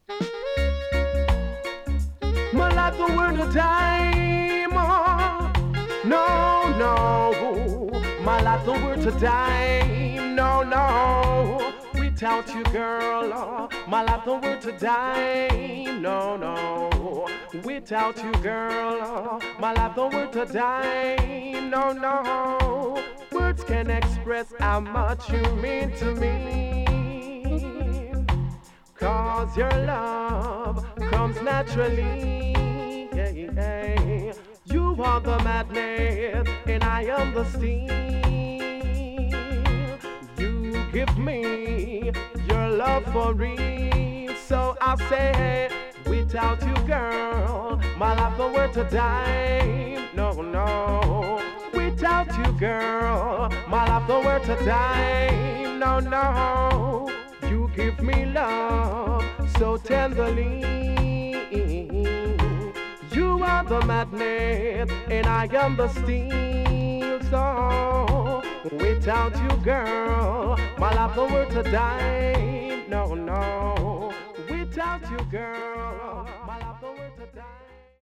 My life the worth of time. No, no. My life the worth of time. No, no. Without you, girl, my life the worth of time. No, no. Without you, girl, my life the worth of time. No, no. Words can express how much you mean to me. 'Cause your love comes naturally. You are the magnet and I am the steel. You give me your love for real. So I say, without you, girl, my life the worth a dime. No, no. Without you, girl, my life the worth a dime. No, no. You give me love so tenderly. You are the magnet and I am the steel. So without you, girl, my life the worth a dime. No, no. Without you, girl, my life the worth a dime.